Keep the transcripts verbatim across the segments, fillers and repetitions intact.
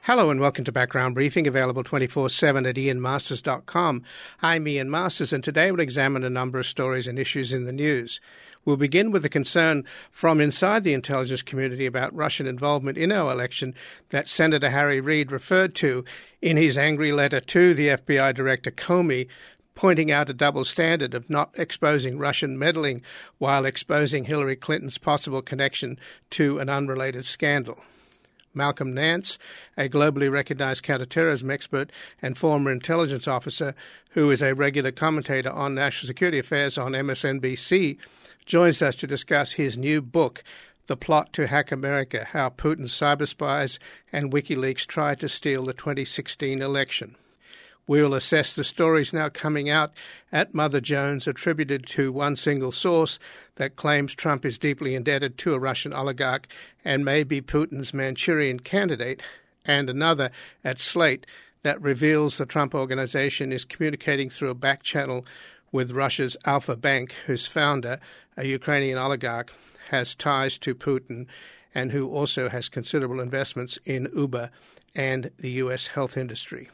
Hello and welcome to Background Briefing, available twenty-four seven at ian masters dot com. I'm Ian Masters, and today we'll examine a number of stories and issues in the news. We'll begin with the concern from inside the intelligence community about Russian involvement in our election that Senator Harry Reid referred to in his angry letter to the F B I Director Comey, pointing out a double standard of not exposing Russian meddling while exposing Hillary Clinton's possible connection to an unrelated scandal. Malcolm Nance, a globally recognized counterterrorism expert and former intelligence officer who is a regular commentator on national security affairs on M S N B C, joins us to discuss his new book, The Plot to Hack America: How Putin's Cyber Spies and WikiLeaks Tried to Steal the twenty sixteen Election. We will assess the stories now coming out at Mother Jones attributed to one single source that claims Trump is deeply indebted to a Russian oligarch and may be Putin's Manchurian candidate, and another at Slate that reveals the Trump Organization is communicating through a back channel with Russia's Alfa Bank, whose founder, a Ukrainian oligarch, has ties to Putin and who also has considerable investments in Uber and the U S health industry.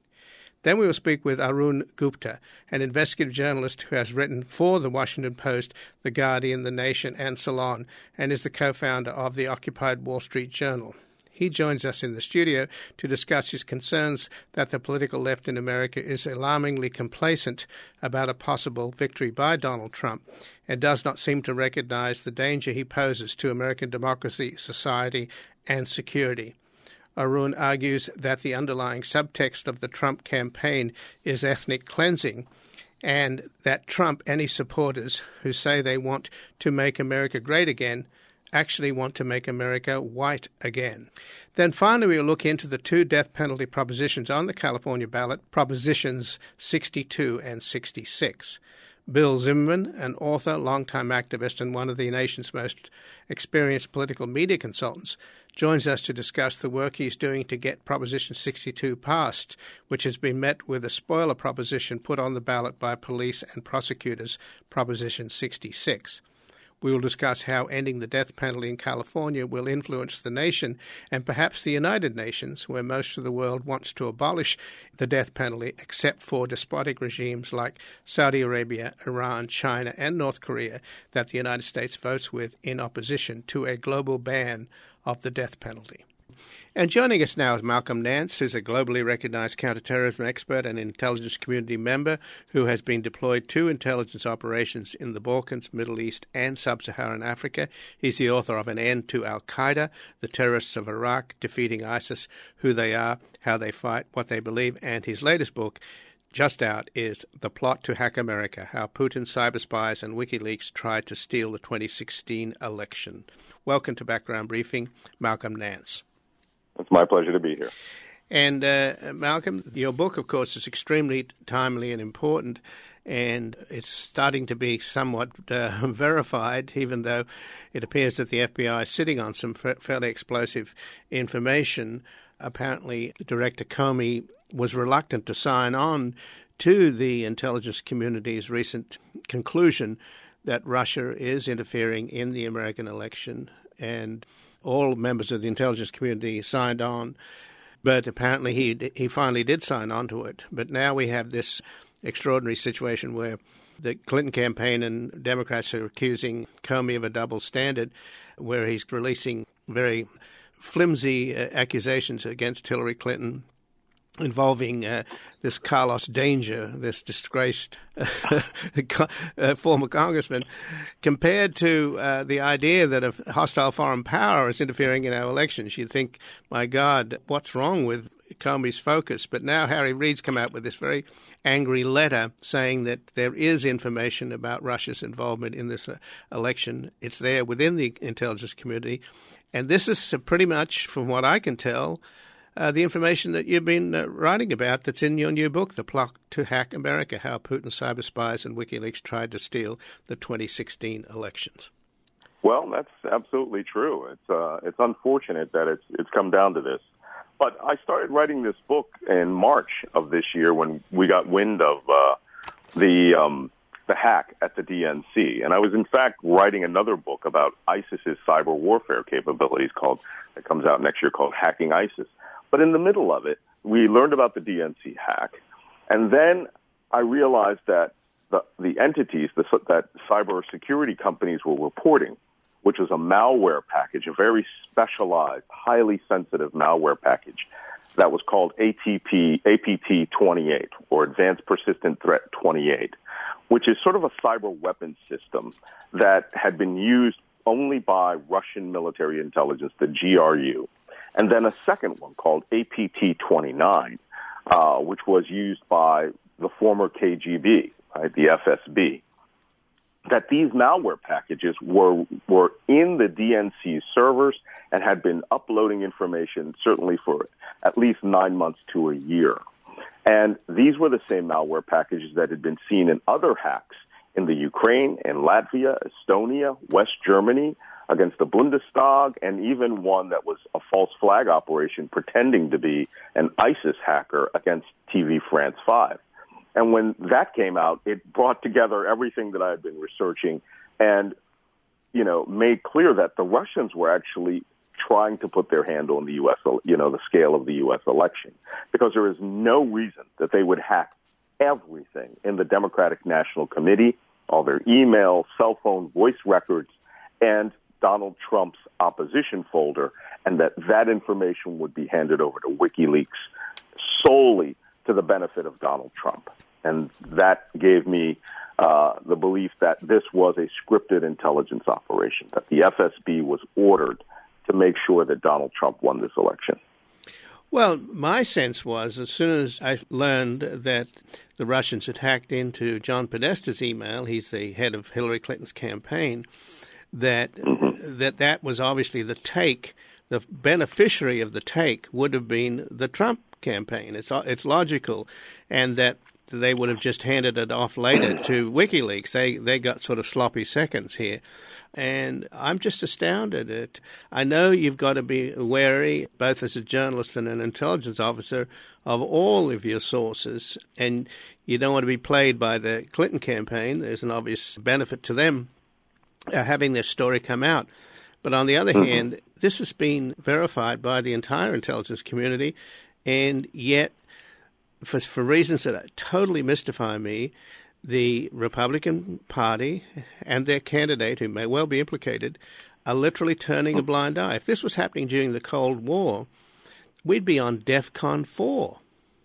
Then we will speak with Arun Gupta, an investigative journalist who has written for The Washington Post, The Guardian, The Nation, and Salon, and is the co-founder of the Occupied Wall Street Journal. He joins us in the studio to discuss his concerns that the political left in America is alarmingly complacent about a possible victory by Donald Trump and does not seem to recognize the danger he poses to American democracy, society, and security. Arun argues that the underlying subtext of the Trump campaign is ethnic cleansing, and that Trump and his supporters who say they want to make America great again actually want to make America white again. Then finally we'll look into the two death penalty propositions on the California ballot, Propositions sixty-two and sixty-six. Bill Zimmerman, an author, longtime activist, and one of the nation's most experienced political media consultants, joins us to discuss the work he's doing to get Proposition sixty-two passed, which has been met with a spoiler proposition put on the ballot by police and prosecutors, Proposition sixty-six. We will discuss how ending the death penalty in California will influence the nation and perhaps the United Nations, where most of the world wants to abolish the death penalty except for despotic regimes like Saudi Arabia, Iran, China, and North Korea that the United States votes with in opposition to a global ban of the death penalty. And joining us now is Malcolm Nance, who's a globally recognized counterterrorism expert and intelligence community member who has been deployed to intelligence operations in the Balkans, Middle East, and Sub-Saharan Africa. He's the author of An End to Al-Qaeda, The Terrorists of Iraq, Defeating ISIS, Who They Are, How They Fight, What They Believe, and his latest book, just out, is The Plot to Hack America: How Putin's Cyber Spies and WikiLeaks Tried to Steal the twenty sixteen Election. Welcome to Background Briefing, Malcolm Nance. It's my pleasure to be here. And uh, Malcolm, your book, of course, is extremely timely and important, and it's starting to be somewhat uh, verified, even though it appears that the F B I is sitting on some fa- fairly explosive information. Apparently, Director Comey was reluctant to sign on to the intelligence community's recent conclusion that Russia is interfering in the American election, and all members of the intelligence community signed on, but apparently he he finally did sign on to it. But now we have this extraordinary situation where the Clinton campaign and Democrats are accusing Comey of a double standard, where he's releasing very flimsy uh, accusations against Hillary Clinton involving uh, this Carlos Danger, this disgraced uh, uh, former congressman, compared to uh, the idea that a hostile foreign power is interfering in our elections. You'd think, my God, what's wrong with Comey's focus? But now Harry Reid's come out with this very angry letter saying that there is information about Russia's involvement in this uh, election. It's there within the intelligence community. And this is uh, pretty much, from what I can tell, Uh, the information that you've been uh, writing about that's in your new book, The Plot to Hack America: How Putin's Cyber Spies and WikiLeaks Tried to Steal the twenty sixteen Elections. Well, that's absolutely true. It's uh, it's unfortunate that it's it's come down to this. But I started writing this book in March of this year when we got wind of uh, the um, the hack at the D N C. And I was, in fact, writing another book about ISIS's cyber warfare capabilities called that comes out next year called Hacking ISIS. But in the middle of it, we learned about the D N C hack. And then I realized that the, the entities the, that cybersecurity companies were reporting, which was a malware package, a very specialized, highly sensitive malware package that was called A T P, A P T twenty-eight, or Advanced Persistent Threat twenty-eight, which is sort of a cyber weapons system that had been used only by Russian military intelligence, the G R U. And then a second one called A P T twenty-nine, uh, which was used by the former K G B, right, the F S B. That these malware packages were were in the D N C servers and had been uploading information certainly for at least nine months to a year. And these were the same malware packages that had been seen in other hacks in the Ukraine, in Latvia, Estonia, West Germany, against the Bundestag, and even one that was a false flag operation pretending to be an ISIS hacker against T V France five. And when that came out, it brought together everything that I had been researching and, you know, made clear that the Russians were actually trying to put their hand on the U S, you know, the scale of the U S election, because there is no reason that they would hack everything in the Democratic National Committee, all their email, cell phone, voice records, and Donald Trump's opposition folder, and that that information would be handed over to WikiLeaks solely to the benefit of Donald Trump. And that gave me uh, the belief that this was a scripted intelligence operation, that the F S B was ordered to make sure that Donald Trump won this election. Well, my sense was, as soon as I learned that the Russians had hacked into John Podesta's email, he's the head of Hillary Clinton's campaign, that mm-hmm. that that was obviously the take. The beneficiary of the take would have been the Trump campaign. It's it's logical, and that they would have just handed it off later to WikiLeaks. They they got sort of sloppy seconds here. And I'm just astounded at, I know you've got to be wary, both as a journalist and an intelligence officer, of all of your sources. And you don't want to be played by the Clinton campaign. There's an obvious benefit to them uh, having this story come out. But on the other mm-hmm. hand, this has been verified by the entire intelligence community. And yet, for, for reasons that totally mystify me, the Republican Party and their candidate, who may well be implicated, are literally turning a blind eye. If this was happening during the Cold War, we'd be on DEFCON four.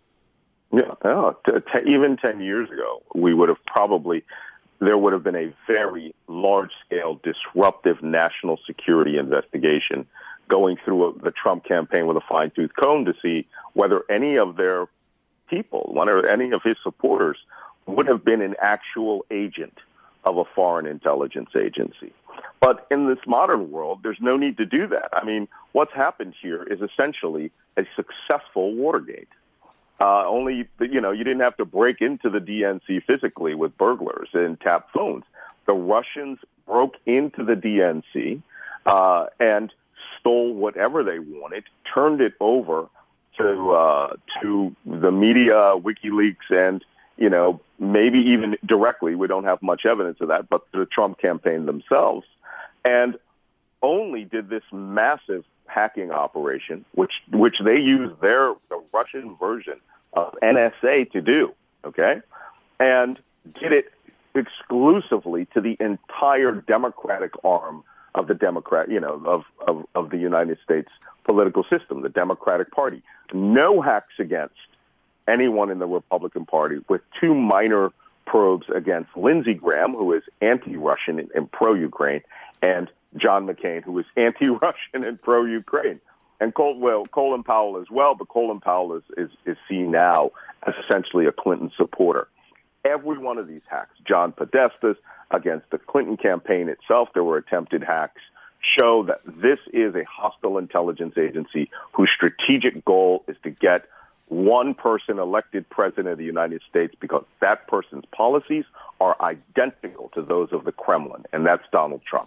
Yeah, yeah. T- t- even ten years ago, we would have probably, there would have been a very large-scale disruptive national security investigation going through a, the Trump campaign with a fine-tooth comb to see whether any of their people, one or any of his supporters, would have been an actual agent of a foreign intelligence agency. But in this modern world, there's no need to do that. I mean, what's happened here is essentially a successful Watergate. Uh, only, you know, you didn't have to break into the D N C physically with burglars and tap phones. The Russians broke into the D N C uh, and stole whatever they wanted, turned it over to uh, to the media, WikiLeaks, and you know, maybe even directly, we don't have much evidence of that, but the Trump campaign themselves, and only did this massive hacking operation, which which they used their the Russian version of N S A to do, okay, and did it exclusively to the entire Democratic arm of the Democrat, you know, of, of, of the United States political system, the Democratic Party. No hacks against anyone in the Republican Party, with two minor probes against Lindsey Graham, who is anti-Russian and, and pro-Ukraine, and John McCain, who is anti-Russian and pro-Ukraine. And Col- well, Colin Powell as well, but Colin Powell is, is, is seen now as essentially a Clinton supporter. Every one of these hacks, John Podesta's against the Clinton campaign itself, there were attempted hacks, show that this is a hostile intelligence agency whose strategic goal is to get one person elected president of the United States because that person's policies are identical to those of the Kremlin, and that's Donald Trump.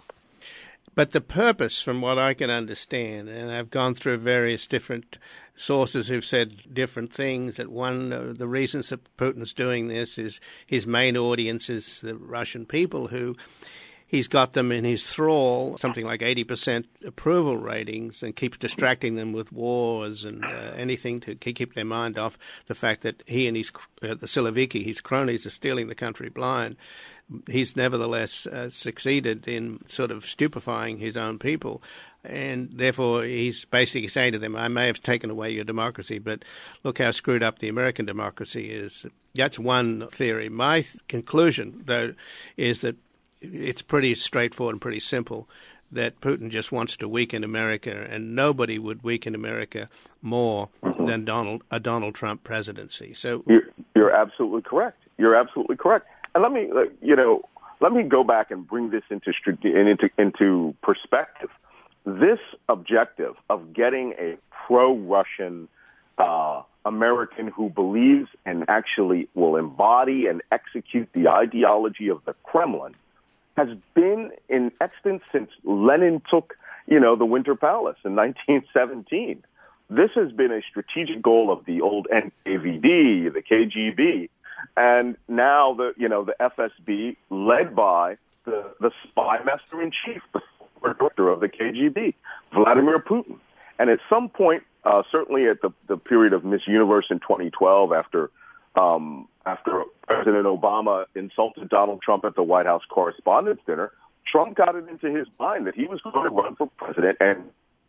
But the purpose, from what I can understand, and I've gone through various different sources who've said different things, that one of the reasons that Putin's doing this is his main audience is the Russian people, who he's got them in his thrall, something like eighty percent approval ratings, and keeps distracting them with wars and uh, anything to keep their mind off the fact that he and his uh, the Siloviki, his cronies, are stealing the country blind. He's nevertheless uh, succeeded in sort of stupefying his own people. And therefore, he's basically saying to them, I may have taken away your democracy, but look how screwed up the American democracy is. That's one theory. My th- conclusion, though, is that it's pretty straightforward and pretty simple, that Putin just wants to weaken America, and nobody would weaken America more mm-hmm. than Donald a Donald Trump presidency. So You're, you're absolutely correct. You're absolutely correct. And let me, uh, you know, let me go back and bring this into into into perspective. This objective of getting a pro-Russian uh, American who believes and actually will embody and execute the ideology of the Kremlin has been in extant since Lenin took, you know, the Winter Palace in nineteen seventeen. This has been a strategic goal of the old N K V D, the K G B, and now the, you know, the F S B, led by the, the spy master in chief, the director of the K G B, Vladimir Putin. And at some point, uh, certainly at the, the period of Miss Universe in twenty twelve, after um, after President Obama insulted Donald Trump at the White House Correspondents' Dinner, Trump got it into his mind that he was going to run for president and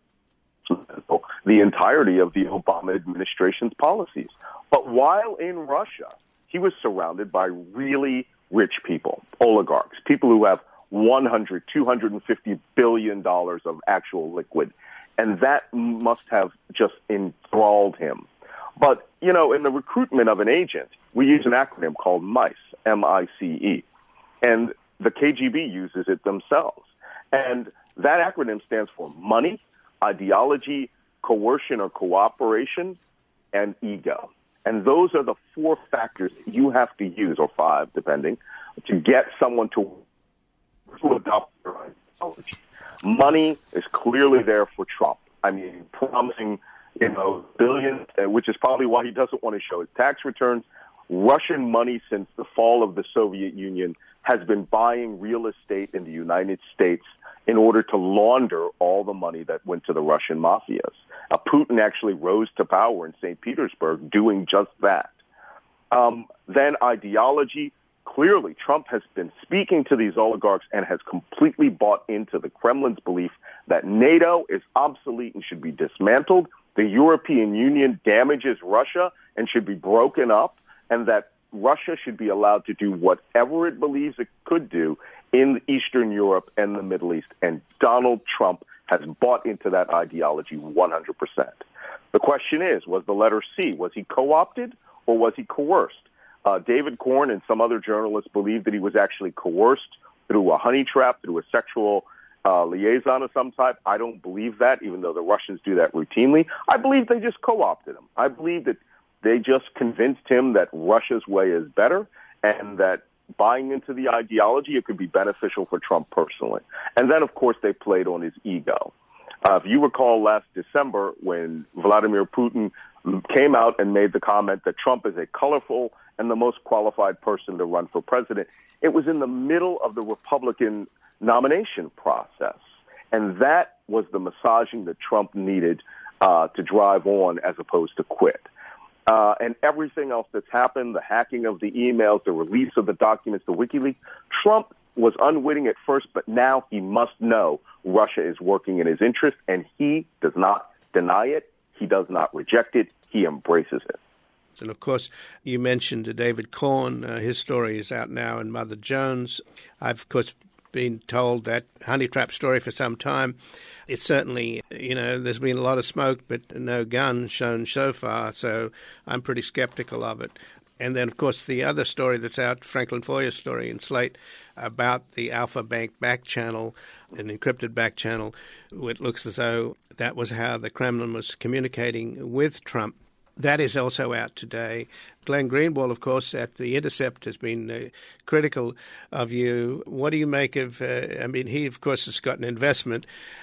the entirety of the Obama administration's policies. But while in Russia, he was surrounded by really rich people, oligarchs, people who have one hundred, two hundred fifty billion dollars of actual liquid. And that must have just enthralled him. But, you know, in the recruitment of an agent, we use an acronym called MICE, M I C E. And the K G B uses it themselves. And that acronym stands for money, ideology, coercion or cooperation, and ego. And those are the four factors that you have to use, or five, depending, to get someone to to adopt their ideology. Money is clearly there for Trump. I mean, promising, you know, billions, which is probably why he doesn't want to show his tax returns. Russian money since the fall of the Soviet Union has been buying real estate in the United States in order to launder all the money that went to the Russian mafias. Uh, Putin actually rose to power in Saint Petersburg doing just that. Um, then ideology. Clearly, Trump has been speaking to these oligarchs and has completely bought into the Kremlin's belief that NATO is obsolete and should be dismantled, the European Union damages Russia and should be broken up, and that Russia should be allowed to do whatever it believes it could do in Eastern Europe and the Middle East. And Donald Trump has bought into that ideology one hundred percent. The question is, was the letter C, was he co-opted or was he coerced? Uh, David Corn and some other journalists believe that he was actually coerced through a honey trap, through a sexual uh, liaison of some type. I don't believe that, even though the Russians do that routinely. I believe they just co-opted him. I believe that they just convinced him that Russia's way is better and that buying into the ideology, it could be beneficial for Trump personally. And then, of course, they played on his ego. Uh, if you recall last December when Vladimir Putin came out and made the comment that Trump is a colorful and the most qualified person to run for president, it was in the middle of the Republican nomination process. And that was the massaging that Trump needed uh, to drive on as opposed to quit. Uh, and everything else that's happened, the hacking of the emails, the release of the documents, the WikiLeaks, Trump was unwitting at first, but now he must know Russia is working in his interest, and he does not deny it. He does not reject it. He embraces it. And, of course, you mentioned David Corn. Uh, his story is out now in Mother Jones. I've, of course, been told that honey trap story for some time. It's certainly, you know, there's been a lot of smoke, but no gun shown so far, so I'm pretty skeptical of it. And then, of course, the other story that's out, Franklin Foyer's story in Slate, about the Alpha Bank back channel, an encrypted back channel. It looks as though that was how the Kremlin was communicating with Trump. That is also out today. Glenn Greenwald, of course, at The Intercept has been uh, critical of you. What do you make of, uh, I mean, he, of course, has got an investment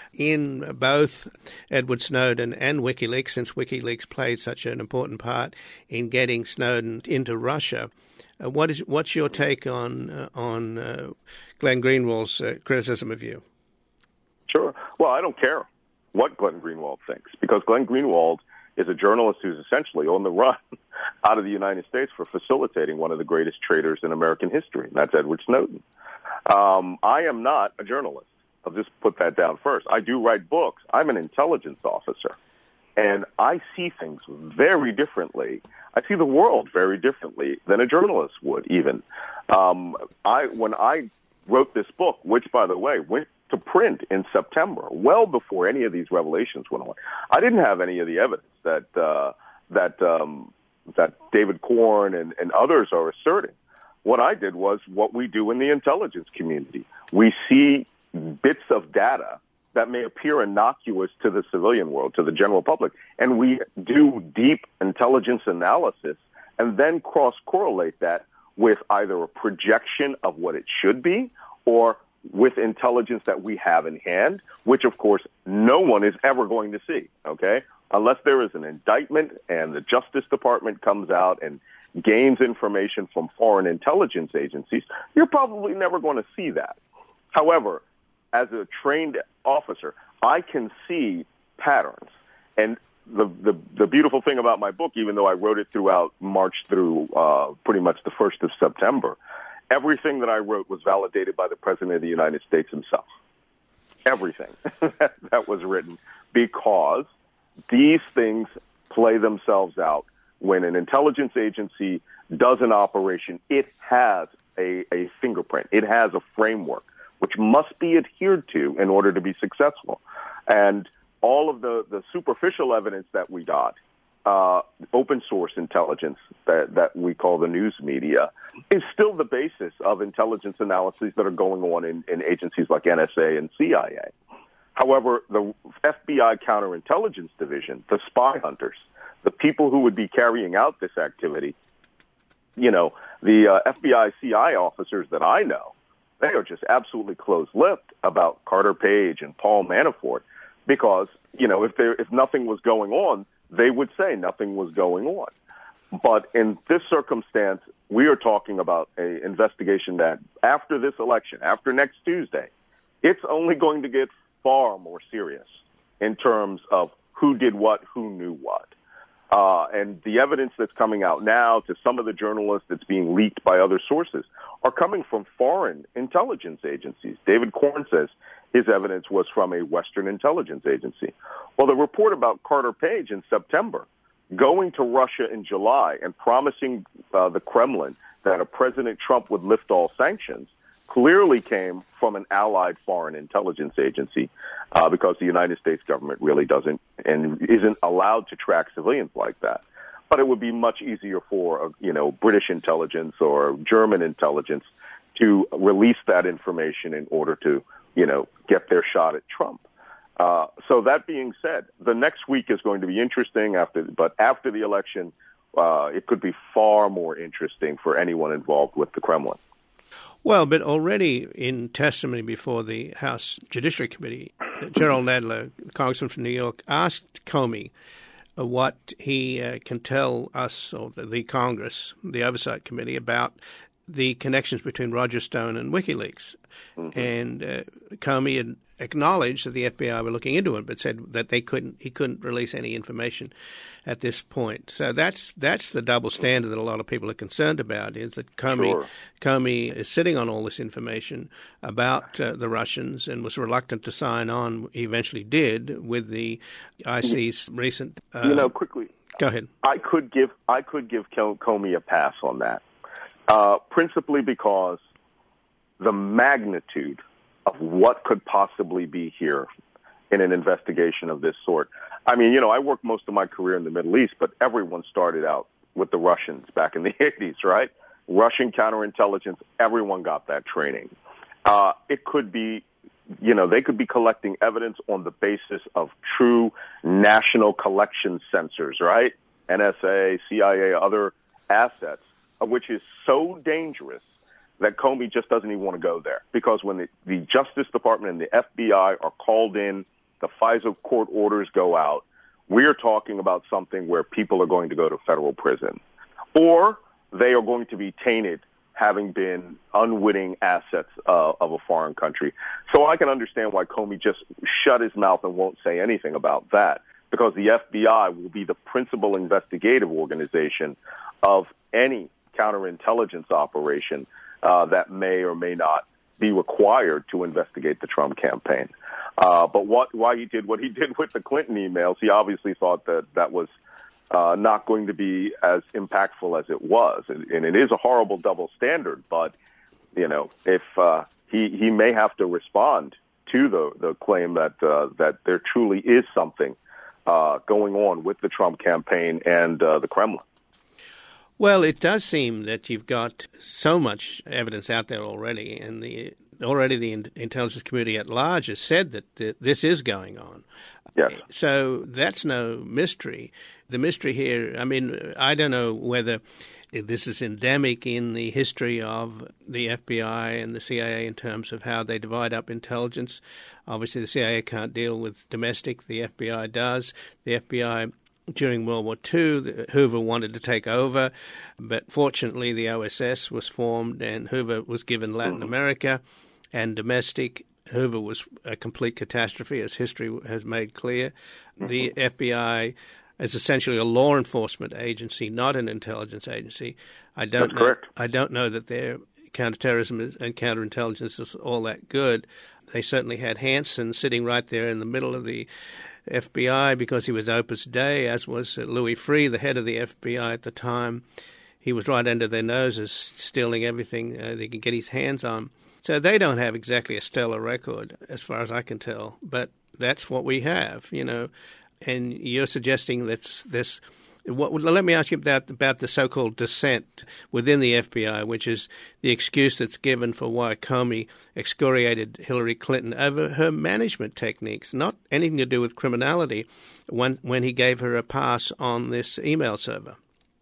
in both Edward Snowden and WikiLeaks, since WikiLeaks played such an important part in getting Snowden into Russia. Uh, what is what's your take on uh, on uh, Glenn Greenwald's uh, criticism of you? Sure. Well, I don't care what Glenn Greenwald thinks, because Glenn Greenwald is a journalist who's essentially on the run out of the United States for facilitating one of the greatest traitors in American history, and that's Edward Snowden. Um, I am not a journalist. I'll just put that down first. I do write books. I'm an intelligence officer, and I see things very differently. I see the world very differently than a journalist would, even. Um, I when I wrote this book, which, by the way, went to print in September, well before any of these revelations went on, I didn't have any of the evidence that uh, that um, that David Corn and, and others are asserting. What I did was what we do in the intelligence community. We see bits of data that may appear innocuous to the civilian world, to the general public, and we do deep intelligence analysis and then cross-correlate that with either a projection of what it should be or with intelligence that we have in hand, which, of course, no one is ever going to see, okay? Unless there is an indictment and the Justice Department comes out and gains information from foreign intelligence agencies, you're probably never going to see that. However, as a trained officer, I can see patterns. And the, the, the beautiful thing about my book, even though I wrote it throughout March through uh, pretty much the first of September, everything that I wrote was validated by the President of the United States himself. Everything that was written, because these things play themselves out. When an intelligence agency does an operation, it has a, a fingerprint. It has a framework which must be adhered to in order to be successful. And all of the, the superficial evidence that we got, uh, open source intelligence that, that we call the news media, is still the basis of intelligence analyses that are going on in, in agencies like N S A and C I A. However, the F B I counterintelligence division, the spy hunters, the people who would be carrying out this activity, you know, the uh, F B I C I officers that I know, they are just absolutely close-lipped about Carter Page and Paul Manafort because, you know, if there if nothing was going on, they would say nothing was going on. But in this circumstance, we are talking about an investigation that after this election, after next Tuesday, it's only going to get far more serious in terms of who did what, who knew what. Uh, and the evidence that's coming out now to some of the journalists that's being leaked by other sources are coming from foreign intelligence agencies. David Corn says his evidence was from a Western intelligence agency. Well, the report about Carter Page in September going to Russia in July and promising uh, the Kremlin that a President Trump would lift all sanctions clearly came from an allied foreign intelligence agency uh, because the United States government really doesn't and isn't allowed to track civilians like that. But it would be much easier for, uh, you know, British intelligence or German intelligence to release that information in order to, you know, get their shot at Trump. Uh, so that being said, the next week is going to be interesting, after, but after the election, uh, it could be far more interesting for anyone involved with the Kremlin. Well, but already in testimony before the House Judiciary Committee, Gerald Nadler, congressman from New York, asked Comey uh, what he uh, can tell us, or the, the Congress, the Oversight Committee, about the connections between Roger Stone and WikiLeaks. Mm-hmm. And uh, Comey had acknowledged that the F B I were looking into it, but said that they couldn't, he couldn't release any information at this point. So that's that's the double standard that a lot of people are concerned about, is that Comey, sure. Comey is sitting on all this information about uh, the Russians and was reluctant to sign on, he eventually did, with the I C's recent... Uh, you know, quickly. Go ahead. I could give, I could give Comey a pass on that, uh, principally because the magnitude of what could possibly be here in an investigation of this sort. I mean, you know, I worked most of my career in the Middle East, but everyone started out with the Russians back in the eighties, right? Russian counterintelligence, everyone got that training. Uh, it could be, you know, they could be collecting evidence on the basis of true national collection sensors, right? N S A, C I A, other assets, which is so dangerous that Comey just doesn't even want to go there. Because when the, the Justice Department and the F B I are called in, the FISA court orders go out, we're talking about something where people are going to go to federal prison. Or they are going to be tainted having been unwitting assets uh, of a foreign country. So I can understand why Comey just shut his mouth and won't say anything about that, because the F B I will be the principal investigative organization of any counterintelligence operation uh, that may or may not be required to investigate the Trump campaign. Uh, but what, why he did what he did with the Clinton emails, he obviously thought that that was uh, not going to be as impactful as it was. And, and it is a horrible double standard, but, you know, if uh, he, he may have to respond to the, the claim that uh, that there truly is something uh, going on with the Trump campaign and uh, the Kremlin. Well, it does seem that you've got so much evidence out there already, and the already the intelligence community at large has said that th- this is going on. Yes. So that's no mystery. The mystery here, I mean, I don't know whether this is endemic in the history of the F B I and the C I A in terms of how they divide up intelligence. Obviously, the C I A can't deal with domestic. The F B I does. The F B I, during World War Two, Hoover wanted to take over, but fortunately the O S S was formed and Hoover was given Latin mm-hmm. America and domestic. Hoover was a complete catastrophe, as history has made clear. Mm-hmm. The F B I is essentially a law enforcement agency, not an intelligence agency. I don't That's know, correct. I don't know that their counterterrorism and counterintelligence is all that good. They certainly had Hansen sitting right there in the middle of the F B I because he was Opus Dei, as was Louis Freeh, the head of the F B I at the time. He was right under their noses, stealing everything uh, they could get his hands on. So they don't have exactly a stellar record, as far as I can tell. But that's what we have, you know. And you're suggesting that this. What, let me ask you about about the so-called dissent within the F B I, which is the excuse that's given for why Comey excoriated Hillary Clinton over her management techniques, not anything to do with criminality, when when he gave her a pass on this email server.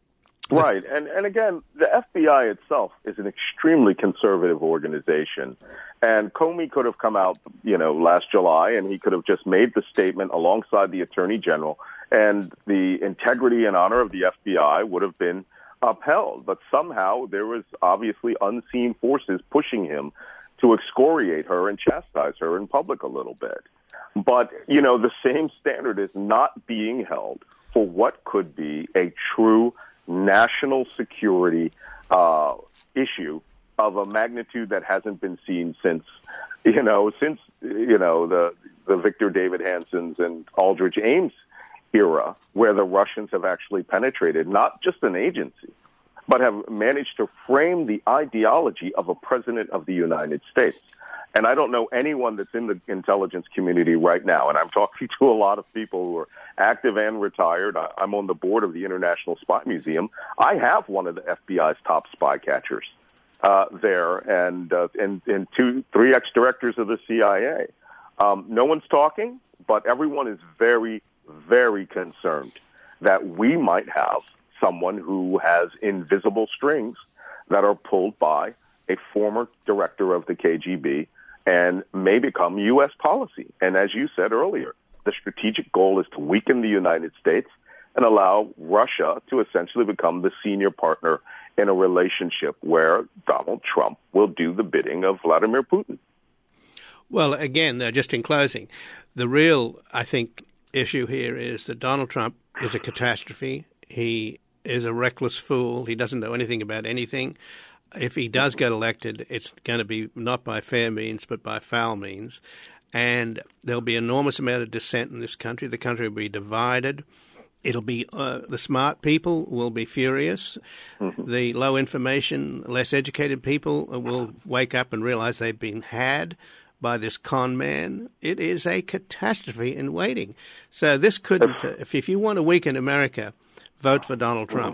Right, and and again, the F B I itself is an extremely conservative organization, and Comey could have come out, you know, last July, and he could have just made the statement alongside the Attorney General, and the integrity and honor of the F B I would have been upheld. But somehow there was obviously unseen forces pushing him to excoriate her and chastise her in public a little bit. But, you know, the same standard is not being held for what could be a true national security uh, issue of a magnitude that hasn't been seen since, you know, since, you know, the, the Victor David Hansens and Aldrich Ames era, where the Russians have actually penetrated not just an agency, but have managed to frame the ideology of a president of the United States. And I don't know anyone that's in the intelligence community right now, and I'm talking to a lot of people who are active and retired. I'm on the board of the International Spy Museum. I have one of the F B I's top spy catchers uh, there, and, uh, and and two, three ex-directors of the C I A. Um, no one's talking, but everyone is very, very concerned that we might have someone who has invisible strings that are pulled by a former director of the K G B and may become U S policy. And as you said earlier, the strategic goal is to weaken the United States and allow Russia to essentially become the senior partner in a relationship where Donald Trump will do the bidding of Vladimir Putin. Well, again, uh, just in closing, the real, I think, issue here is that Donald Trump is a catastrophe. He is a reckless fool. He doesn't know anything about anything. If he does get elected, it's going to be not by fair means, but by foul means. And there'll be an enormous amount of dissent in this country. The country will be divided. It'll be uh, the smart people will be furious. Mm-hmm. The low information, less educated people will wake up and realize they've been had by this con man. It is a catastrophe in waiting. So this couldn't, uh, if, if you want to weaken America, vote for Donald Trump.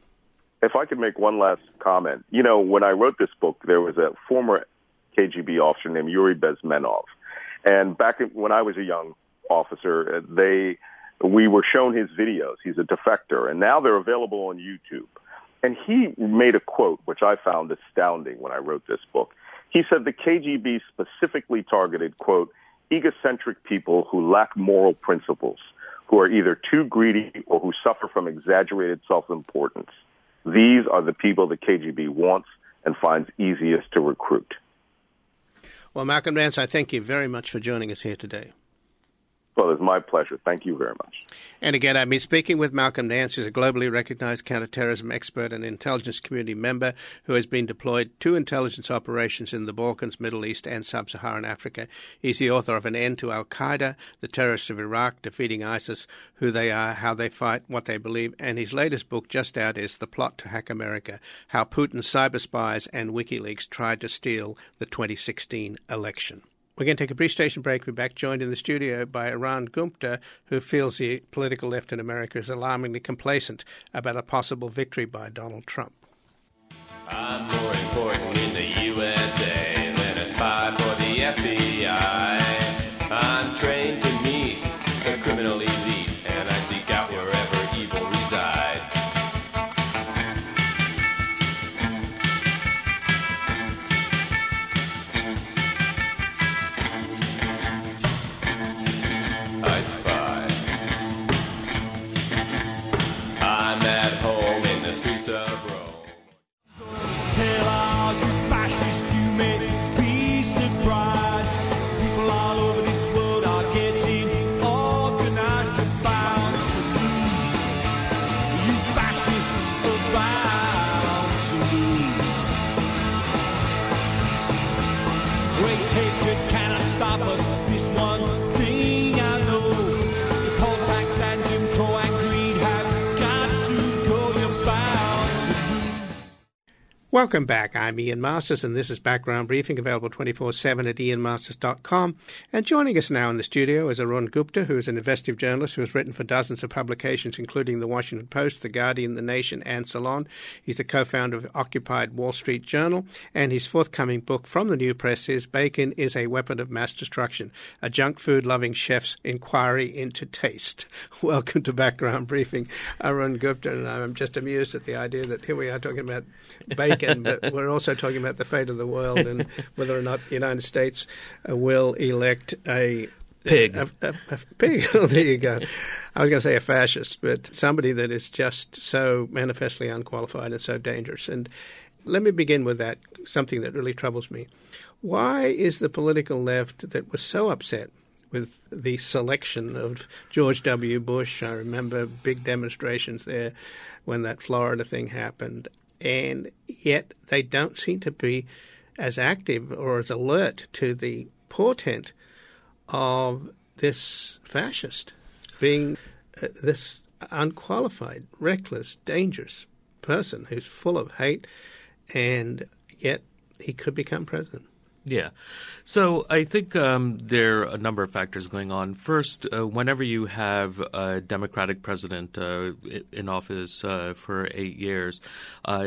If I could make one last comment. You know, when I wrote this book, there was a former K G B officer named Yuri Bezmenov. And back when I was a young officer, they we were shown his videos. He's a defector, and now they're available on YouTube. And he made a quote, which I found astounding when I wrote this book. He said the K G B specifically targeted, quote, egocentric people who lack moral principles, who are either too greedy or who suffer from exaggerated self-importance. These are the people the K G B wants and finds easiest to recruit. Well, Malcolm Nance, I thank you very much for joining us here today. Well, it's my pleasure. Thank you very much. And again, I've been speaking with Malcolm Nance, who's a globally recognized counterterrorism expert and intelligence community member who has been deployed to intelligence operations in the Balkans, Middle East, and Sub-Saharan Africa. He's the author of An End to Al-Qaeda, The Terrorists of Iraq, Defeating ISIS, Who They Are, How They Fight, What They Believe. And his latest book just out is The Plot to Hack America, How Putin's cyber spies and WikiLeaks Tried to Steal the twenty sixteen Election. We're going to take a brief station break. We're back joined in the studio by Arun Gupta, who feels the political left in America is alarmingly complacent about a possible victory by Donald Trump. I'm more important in the U S A than a spy for the F B I. I'm trained to meet the criminal elite, and I seek out wherever evil resides. I spy. I'm at home in the streets of Rome. Tell all you fascists you may be surprised. People all over this world are getting organized and bound to lose. You fascists are bound to lose. Race hatred cannot stop us. This one thing I know. The poll tax and Jim Crow and greed have got to go. You're bound to lose. Welcome back. I'm Ian Masters, and this is Background Briefing, available twenty-four seven at ian masters dot com. And joining us now in the studio is Arun Gupta, who is an investigative journalist who has written for dozens of publications, including The Washington Post, The Guardian, The Nation, and Salon. He's the co-founder of Occupied Wall Street Journal, and his forthcoming book from the New Press is Bacon is a Weapon of Mass Destruction, a junk food-loving chef's inquiry into taste. Welcome to Background Briefing, Arun Gupta, and I'm just amused at the idea that here we are talking about bacon, but we're also talking about the fate of the world and whether or not the United States uh, will elect a Pig. A, a, a pig. Oh, there you go. I was going to say a fascist, but somebody that is just so manifestly unqualified and so dangerous. And let me begin with that, something that really troubles me. Why is the political left that was so upset with the selection of George W. Bush? I remember big demonstrations there when that Florida thing happened. And yet they don't seem to be as active or as alert to the portent of this fascist being uh, this unqualified, reckless, dangerous person who's full of hate, and yet he could become president. Yeah. So I think um, there are a number of factors going on. First, uh, whenever you have a Democratic president uh, in office uh, for eight years, uh,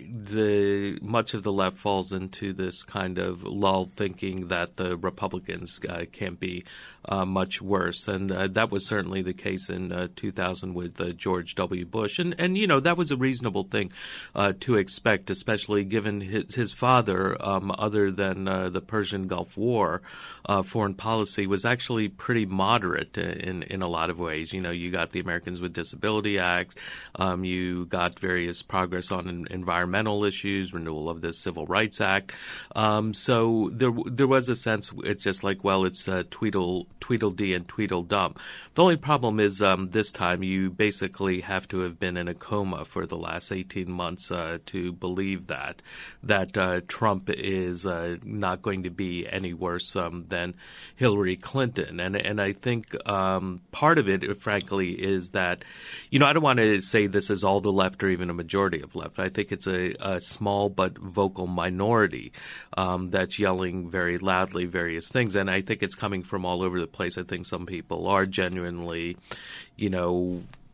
the much of the left falls into this kind of lull thinking that the Republicans uh, can't be uh, much worse. And uh, that was certainly the case in uh, two thousand with uh, George W. Bush. And, and, you know, that was a reasonable thing uh, to expect, especially given his, his father, um, other than uh, the Persian Gulf War, uh, foreign policy was actually pretty moderate in in a lot of ways. You know, you got the Americans with Disability Act, um, you got various progress on environmental issues, renewal of the Civil Rights Act. Um, so there there was a sense it's just like, well, it's uh, Tweedle Tweedledee and Tweedledum. The only problem is um, this time you basically have to have been in a coma for the last eighteen months uh, to believe that that uh, Trump is uh, not going to be any worse um, than Hillary Clinton. And and I think um, part of it, frankly, is that, you know, I don't want to say this is all the left or even a majority of left. I think it's a, a small but vocal minority um, that's yelling very loudly various things. And I think it's coming from all over the place. I think some people are genuinely, you know,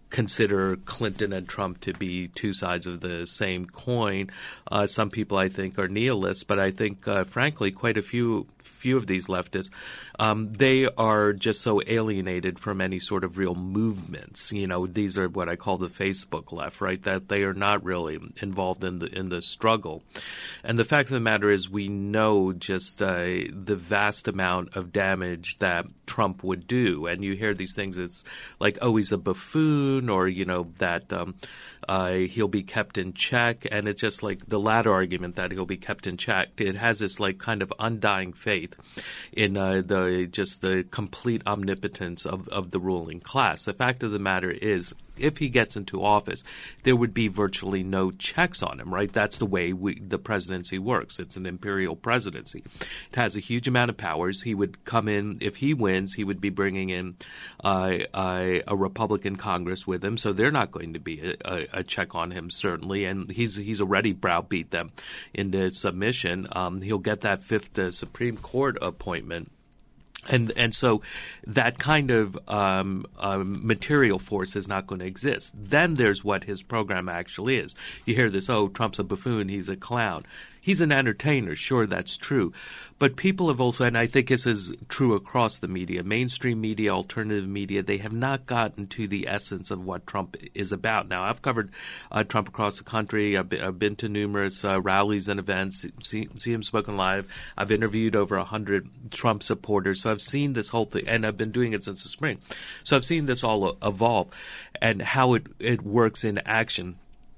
consider Clinton and Trump to be two sides of the same coin. Uh, some people, I think, are nihilists, but I think, uh, frankly, quite a few few of these leftists, um, they are just so alienated from any sort of real movements. You know, these are what I call the Facebook left, right? That they are not really involved in the in the struggle. And the fact of the matter is, we know just uh, the vast amount of damage that Trump would do. And you hear these things, it's like, oh, he's a buffoon, or, you know, that um, uh, he'll be kept in check. And it's just like the latter argument, that he'll be kept in check. It has this like kind of undying faith in uh, the just the complete omnipotence of, of the ruling class. The fact of the matter is, if he gets into office, there would be virtually no checks on him, right? That's the way we, the presidency works. It's an imperial presidency. It has a huge amount of powers. He would come in, if he wins, he would be bringing in uh, a, a Republican Congress with him, so they're not going to be a, a check on him, certainly. And he's he's already browbeat them into submission. Um, he'll get that fifth uh, Supreme Court appointment. And and so that kind of um, um, material force is not going to exist. Then there's what his program actually is. You hear this, oh, Trump's a buffoon, he's a clown. He's an entertainer, sure, that's true. But people have also, and I think this is true across the media, mainstream media, alternative media, they have not gotten to the essence of what Trump is about. Now, I've covered uh, Trump across the country. I've been, I've been to numerous uh, rallies and events, see, see him spoken live. I've interviewed over one hundred Trump supporters. So I've seen this whole thing, and I've been doing it since the spring. So I've seen this all evolve and how it, it works in action.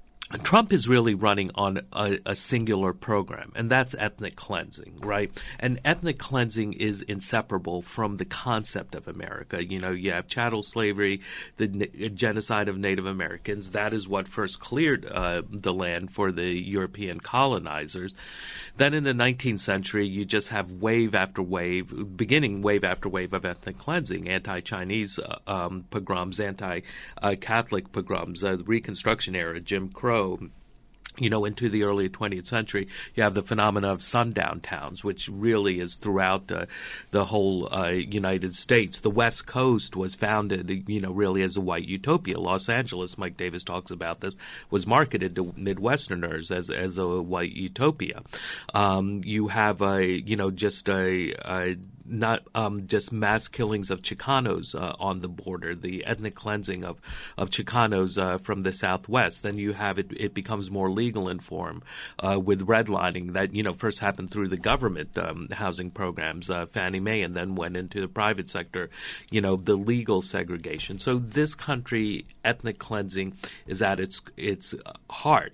Trump is really running on a, a singular program, and that's ethnic cleansing, right? And ethnic cleansing is inseparable from the concept of America. You know, you have chattel slavery, the n- genocide of Native Americans. That is what first cleared uh, the land for the European colonizers. Then in the nineteenth century, you just have wave after wave, beginning wave after wave of ethnic cleansing, anti-Chinese uh, um, pogroms, anti-Catholic pogroms, uh, the Reconstruction era, Jim Crow. You know, into the early twentieth century, you have the phenomena of sundown towns, which really is throughout uh, the whole uh, United States. The West Coast was founded, you know, really as a white utopia. Los Angeles, Mike Davis talks about this, was marketed to Midwesterners as as a white utopia. Um, you have a, you know, just a, a not um, just mass killings of Chicanos uh, on the border, the ethnic cleansing of, of Chicanos uh, from the Southwest. Then you have it, it becomes more legal in form uh, with redlining that, you know, first happened through the government um, housing programs, uh, Fannie Mae, and then went into the private sector, you know, the legal segregation. So this country, ethnic cleansing is at its its heart.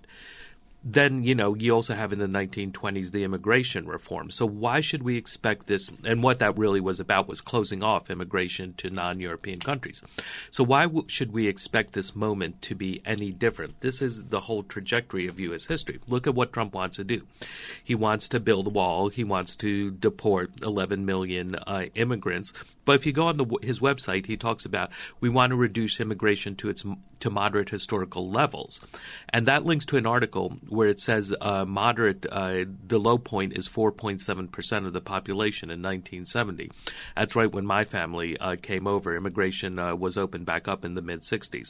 Then, you know, you also have in the nineteen twenties the immigration reform. So why should we expect this? And what that really was about was closing off immigration to non-European countries. So why w- should we expect this moment to be any different? This is the whole trajectory of U S history. Look at what Trump wants to do. He wants to build a wall. He wants to deport eleven million uh, immigrants. But if you go on the, his website, he talks about we want to reduce immigration to its to moderate historical levels. And that links to an article where it says uh, moderate, uh, the low point is four point seven percent of the population in nineteen seventy. That's right when my family uh, came over. Immigration uh, was opened back up in the mid-sixties.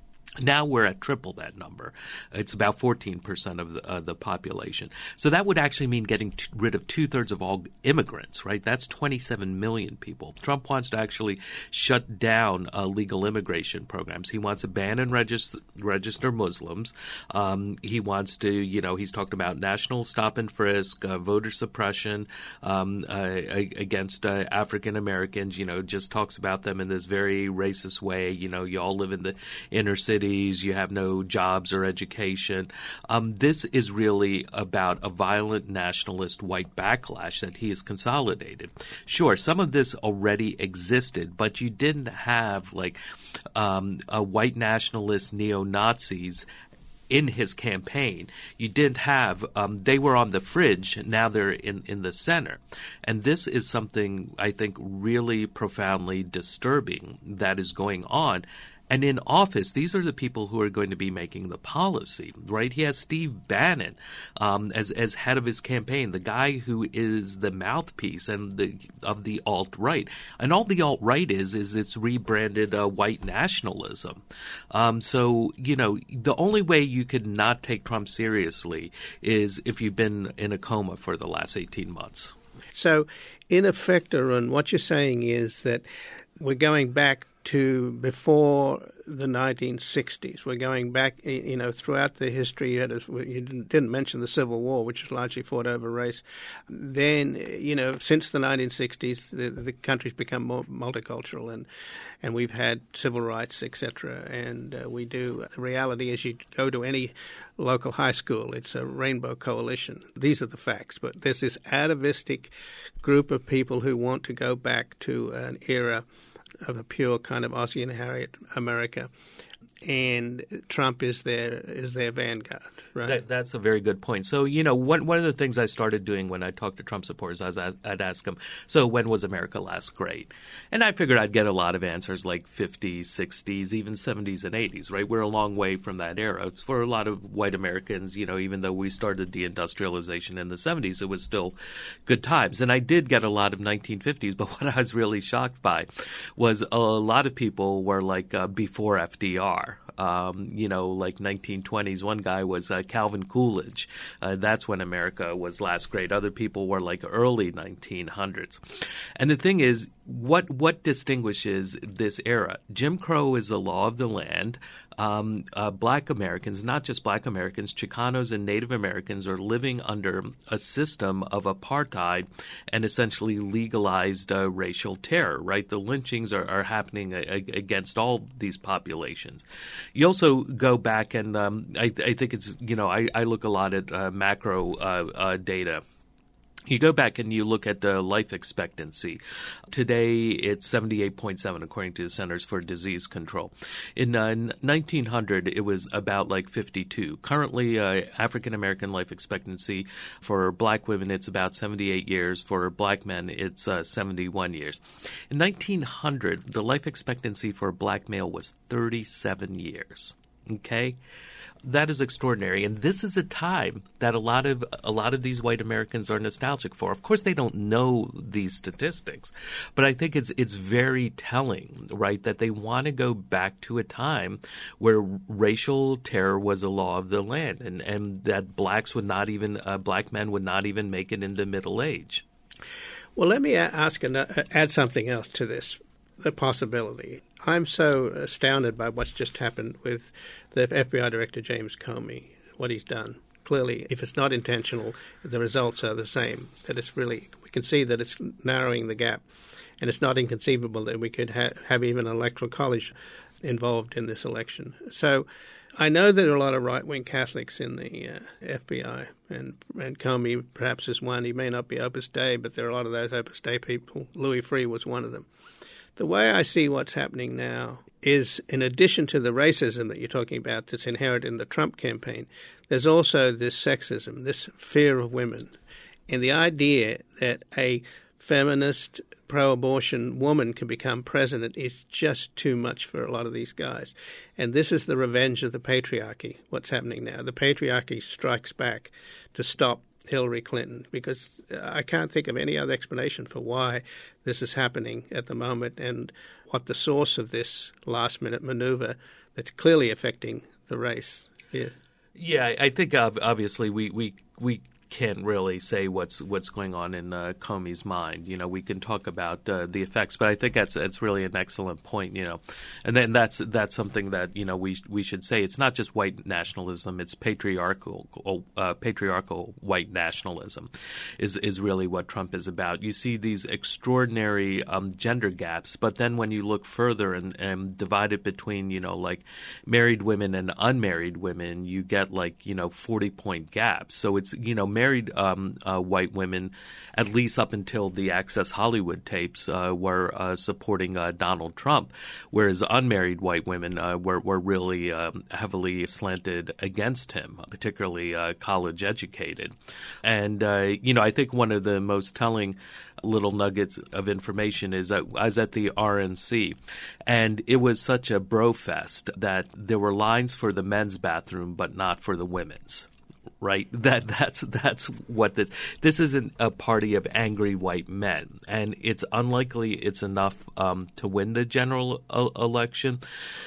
Now we're at triple that number. It's about fourteen percent of the, uh, the population. So that would actually mean getting t- rid of two-thirds of all immigrants, right? That's twenty-seven million people. Trump wants to actually shut down uh, legal immigration programs. He wants to ban and register, register Muslims. Um, he wants to, you know, he's talked about national stop and frisk, uh, voter suppression um, uh, against uh, African Americans, you know, just talks about them in this very racist way. You know, you all live in the inner city. You have no jobs or education. Um, this is really about a violent nationalist white backlash that he has consolidated. Sure, some of this already existed, but you didn't have like um, a white nationalist neo-Nazis in his campaign. You didn't have um, – they were on the fringe. Now they're in, in the center. And this is something I think really profoundly disturbing that is going on. And in office, these are the people who are going to be making the policy, right? He has Steve Bannon um, as as head of his campaign, the guy who is the mouthpiece and the of the alt-right. And all the alt-right is is it's rebranded uh, white nationalism. Um, so, you know, the only way you could not take Trump seriously is if you've been in a coma for the last eighteen months. So, in effect, Arun, what you're saying is that we're going back to before the nineteen sixties. We're going back, you know, throughout the history. You, had a, you didn't mention the Civil War, which was largely fought over race. Then, you know, since the nineteen sixties, the, the country's become more multicultural, and and we've had civil rights, et cetera. And uh, we do. The reality is, you go to any local high school, it's a rainbow coalition. These are the facts. But there's this atavistic group of people who want to go back to an era of a pure kind of Aussie and Harriet America, and Trump is their is their vanguard, right? That, that's a very good point. So, you know, one one of the things I started doing when I talked to Trump supporters, I was, I'd ask them, so when was America last great? And I figured I'd get a lot of answers like fifties, sixties, even seventies and eighties, right? We're a long way from that era. For a lot of white Americans, you know, even though we started deindustrialization in the seventies, it was still good times. And I did get a lot of nineteen fifties, but what I was really shocked by was a lot of people were like uh, before F D R. Um, you know, like nineteen twenties. One guy was uh, Calvin Coolidge. Uh, that's when America was last great. Other people were like early nineteen hundreds. And the thing is, what what distinguishes this era? Jim Crow is the law of the land. Um, uh, black Americans, not just black Americans, Chicanos and Native Americans are living under a system of apartheid and essentially legalized uh, racial terror, right? The lynchings are, are happening a, a, against all these populations. You also go back and um, I, I think it's, you know, I, I look a lot at uh, macro uh, uh, data. You go back and you look at the life expectancy. Today, it's seventy-eight point seven, according to the Centers for Disease Control. In uh, nineteen hundred, it was about like fifty-two. Currently, uh, African-American life expectancy for black women, it's about seventy-eight years. For black men, it's uh, seventy-one years. In nineteen hundred, the life expectancy for a black male was thirty-seven years. Okay? That is extraordinary, and this is a time that a lot of a lot of these white Americans are nostalgic for. Of course, they don't know these statistics, but I think it's it's very telling, right, that they want to go back to a time where racial terror was a law of the land, and, and that blacks would not even uh, black men would not even make it into middle age. Well, let me ask an, add something else to this, the possibility. I'm so astounded by what's just happened with the F B I Director James Comey, what he's done. Clearly, if it's not intentional, the results are the same. That it's really, we can see that it's narrowing the gap, and it's not inconceivable that we could ha- have even an electoral college involved in this election. So I know there are a lot of right-wing Catholics in the uh, F B I, and, and Comey perhaps is one. He may not be Opus Dei, but there are a lot of those Opus Dei people. Louis Freeh was one of them. The way I see what's happening now is, in addition to the racism that you're talking about that's inherent in the Trump campaign, there's also this sexism, this fear of women, and the idea that a feminist, pro-abortion woman can become president is just too much for a lot of these guys. And this is the revenge of the patriarchy, what's happening now. The patriarchy strikes back to stop Hillary Clinton, because I can't think of any other explanation for why this is happening at the moment and what the source of this last-minute maneuver that's clearly affecting the race is. Yeah, I think obviously we, we, we can't really say what's what's going on in uh, Comey's mind. You know, we can talk about uh, the effects, but I think that's that's really an excellent point. You know, and then that's that's something that you know we we should say. It's not just white nationalism; it's patriarchal uh, patriarchal white nationalism is is really what Trump is about. You see these extraordinary um, gender gaps, but then when you look further and, and divide it between you know like married women and unmarried women, you get like you know forty point gaps. So it's you know. married um, uh, white women, at least up until the Access Hollywood tapes, uh, were uh, supporting uh, Donald Trump, whereas unmarried white women uh, were, were really um, heavily slanted against him, particularly uh, college-educated. And, uh, you know, I think one of the most telling little nuggets of information is that I was at the R N C, and it was such a bro fest that there were lines for the men's bathroom but not for the women's. Right, that that's that's what this this isn't a party of angry white men, and it's unlikely it's enough um, to win the general uh, election.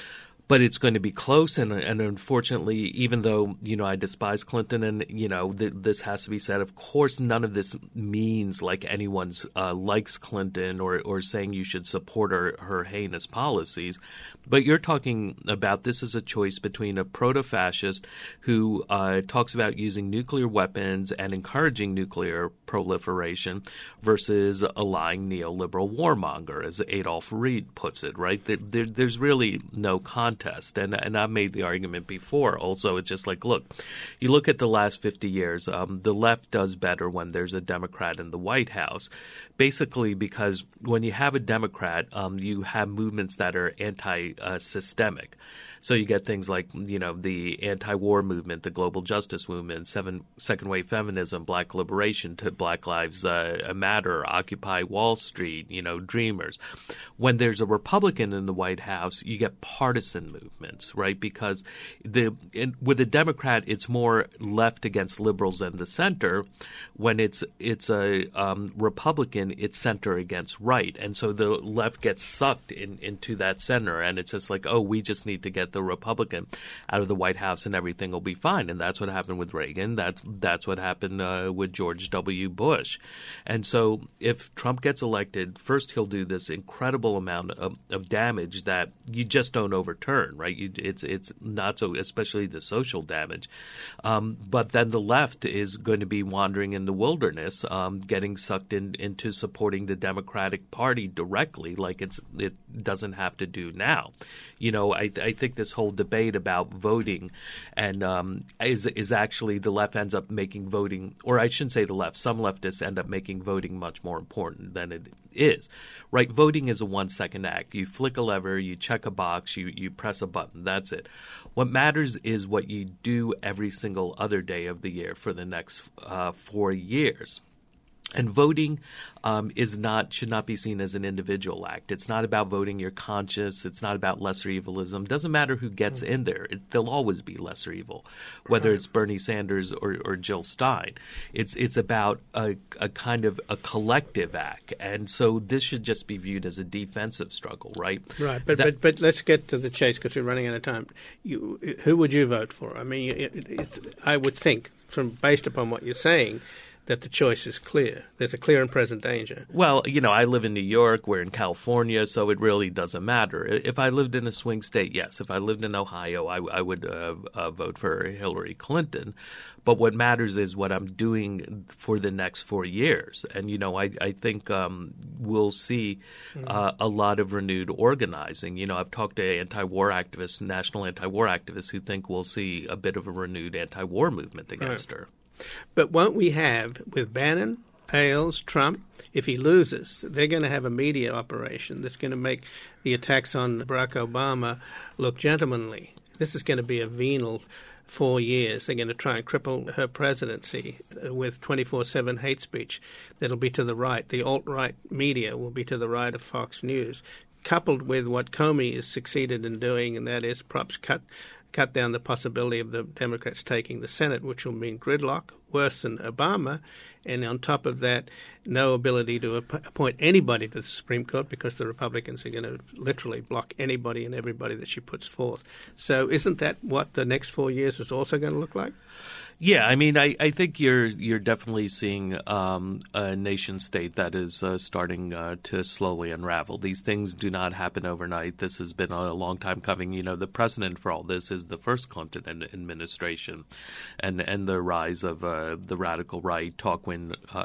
But it's going to be close, and, and unfortunately, even though, you know, I despise Clinton and, you know, th- this has to be said, of course, none of this means like anyone's uh, likes Clinton or, or saying you should support her, her heinous policies. But you're talking about this is a choice between a proto-fascist who uh, talks about using nuclear weapons and encouraging nuclear proliferation versus a lying neoliberal warmonger, as Adolph Reed puts it, right? There, there, there's really no contest. And, and I've made the argument before also. It's just like, look, you look at the last fifty years, um, the left does better when there's a Democrat in the White House, basically because when you have a Democrat, um, you have movements that are anti-systemic. So you get things like, you know, the anti-war movement, the global justice movement, seven, second-wave feminism, black liberation, to Black Lives uh, Matter, Occupy Wall Street, you know, Dreamers. When there's a Republican in the White House, you get partisan movements, right? Because the in, with a Democrat, it's more left against liberals and the center. When it's it's a um, Republican, it's center against right. And so the left gets sucked in, into that center. And it's just like, oh, we just need to get the Republican out of the White House and everything will be fine. And that's what happened with Reagan. That's that's what happened uh, with George W. Bush. And so if Trump gets elected, first he'll do this incredible amount of, of damage that you just don't overturn, right? You, it's it's not so, especially the social damage. Um, but then the left is going to be wandering in the wilderness, um, getting sucked in, into supporting the Democratic Party directly, like it's it doesn't have to do now. You know, I, I think this whole debate about voting and um, is is actually the left ends up making voting, or I shouldn't say the left, some leftists end up making voting much more important than it is. Right? Voting is a one-second act. You flick a lever, you check a box, you, you press a button. That's it. What matters is what you do every single other day of the year for the next uh, four years. And voting um, is not should not be seen as an individual act. It's not about voting your conscience. It's not about lesser evilism. It doesn't matter who gets in there. It, there'll always be lesser evil, whether it's Bernie Sanders or, or Jill Stein. It's it's about a, a kind of a collective act. And so this should just be viewed as a defensive struggle, right? Right. But that, but, but let's get to the chase because we're running out of time. You, who would you vote for? I mean, it, it's, I would think, from based upon what you're saying, that the choice is clear. There's a clear and present danger. Well, you know, I live in New York. We're in California, so it really doesn't matter. If I lived in a swing state, yes. If I lived in Ohio, I, I would uh, uh, vote for Hillary Clinton. But what matters is what I'm doing for the next four years. And, you know, I, I think um, we'll see uh, a lot of renewed organizing. You know, I've talked to anti-war activists, national anti-war activists, who think we'll see a bit of a renewed anti-war movement against right. her. But won't we have, with Bannon, Ailes, Trump, if he loses, they're going to have a media operation that's going to make the attacks on Barack Obama look gentlemanly. This is going to be a venal four years. They're going to try and cripple her presidency with twenty-four seven hate speech that'll be to the right. The alt-right media will be to the right of Fox News, coupled with what Comey has succeeded in doing, and that is perhaps cut cut down the possibility of the Democrats taking the Senate, which will mean gridlock, worse than Obama, and on top of that, no ability to ap- appoint anybody to the Supreme Court because the Republicans are going to literally block anybody and everybody that she puts forth. So isn't that what the next four years is also going to look like? Yeah, I mean, I, I think you're you're definitely seeing um, a nation state that is uh, starting uh, to slowly unravel. These things do not happen overnight. This has been a long time coming. You know, the precedent for all this is the first Clinton administration, and and the rise of uh, the radical right, Tarquin uh,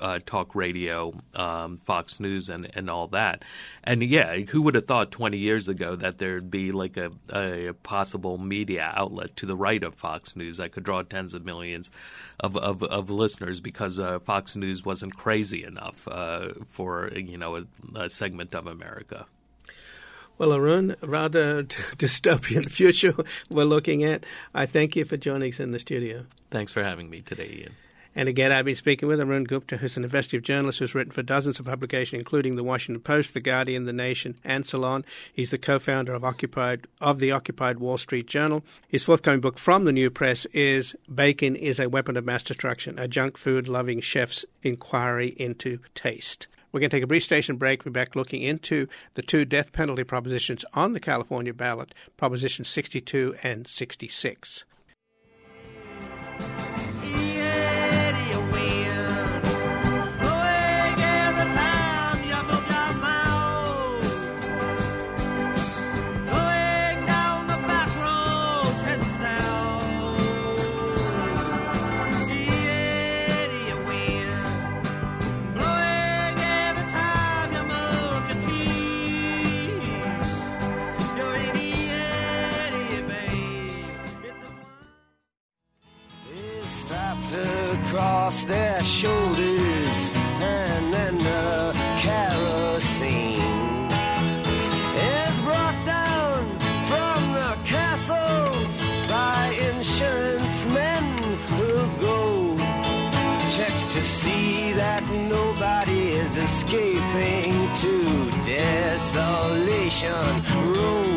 uh, talk radio, um, Fox News, and, and all that. And yeah, who would have thought twenty years ago that there'd be like a, a possible media outlet to the right of Fox News that could draw tens of millions of of, of listeners because uh, Fox News wasn't crazy enough uh, for you know a, a segment of America. Well, Arun, rather dystopian future we're looking at. I thank you for joining us in the studio. Thanks for having me today, Ian. And again, I've been speaking with Arun Gupta, who's an investigative journalist who's written for dozens of publications, including The Washington Post, The Guardian, The Nation, and Salon. He's the co-founder of Occupied of the Occupied Wall Street Journal. His forthcoming book from the New Press is Bacon is a Weapon of Mass Destruction, a junk food-loving chef's inquiry into taste. We're going to take a brief station break. We're back looking into the two death penalty propositions on the California ballot, Proposition sixty-two and sixty-six. Across their shoulders, and then the kerosene is brought down from the castles by insurance men who go check to see that nobody is escaping to Desolation Road.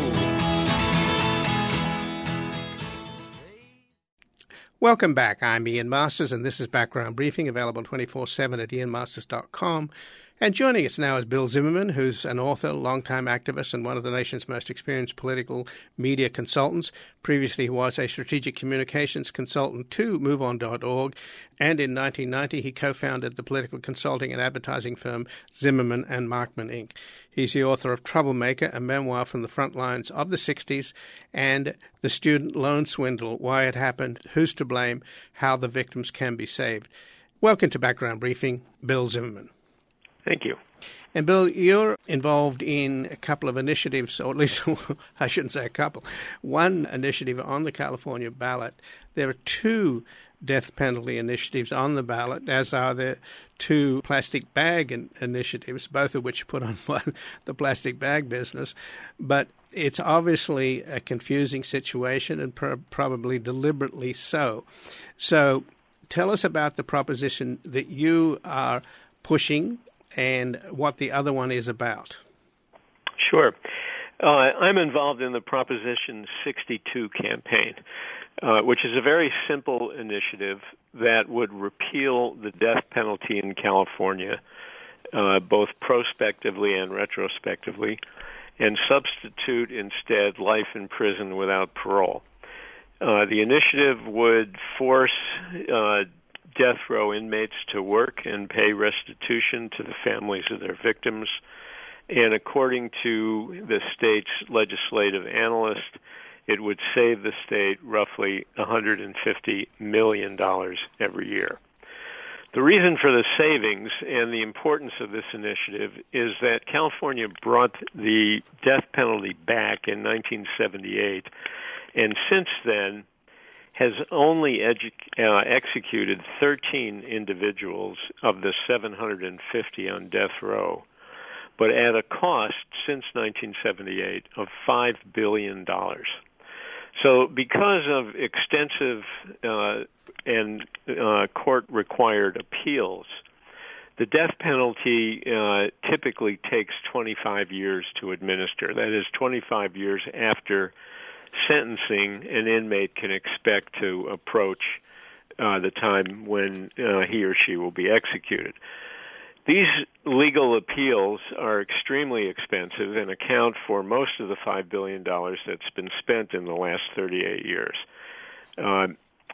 Welcome back. I'm Ian Masters, and this is Background Briefing, available twenty-four seven at ian masters dot com. And joining us now is Bill Zimmerman, who's an author, longtime activist, and one of the nation's most experienced political media consultants. Previously, he was a strategic communications consultant to move on dot org, and in nineteen ninety, he co-founded the political consulting and advertising firm Zimmerman and Markman, Incorporated. He's the author of Troublemaker, a memoir from the front lines of the sixties, and The Student Loan Swindle, Why It Happened, Who's to Blame, How the Victims Can Be Saved. Welcome to Background Briefing, Bill Zimmerman. Thank you. And Bill, you're involved in a couple of initiatives, or at least I shouldn't say a couple, one initiative on the California ballot. There are two death penalty initiatives on the ballot, as are the two plastic bag in- initiatives, both of which put on the plastic bag business. But it's obviously a confusing situation, and pro- probably deliberately so. So tell us about the proposition that you are pushing and what the other one is about. Sure. Uh, I'm involved in the Proposition sixty-two campaign, uh, which is a very simple initiative that would repeal the death penalty in California, uh, both prospectively and retrospectively, and substitute instead life in prison without parole. Uh, the initiative would force uh, death row inmates to work and pay restitution to the families of their victims. And according to the state's legislative analyst, it would save the state roughly one hundred fifty million dollars every year. The reason for the savings and the importance of this initiative is that California brought the death penalty back in nineteen seventy-eight, and since then has only edu- uh, executed thirteen individuals of the seven hundred fifty on death row, but at a cost since nineteen seventy-eight of five billion dollars. So because of extensive uh, and uh, court-required appeals, the death penalty uh, typically takes twenty-five years to administer. That is, twenty-five years after sentencing, an inmate can expect to approach uh, the time when uh, he or she will be executed. These legal appeals are extremely expensive and account for most of the five billion dollars that's been spent in the last thirty-eight years. Uh,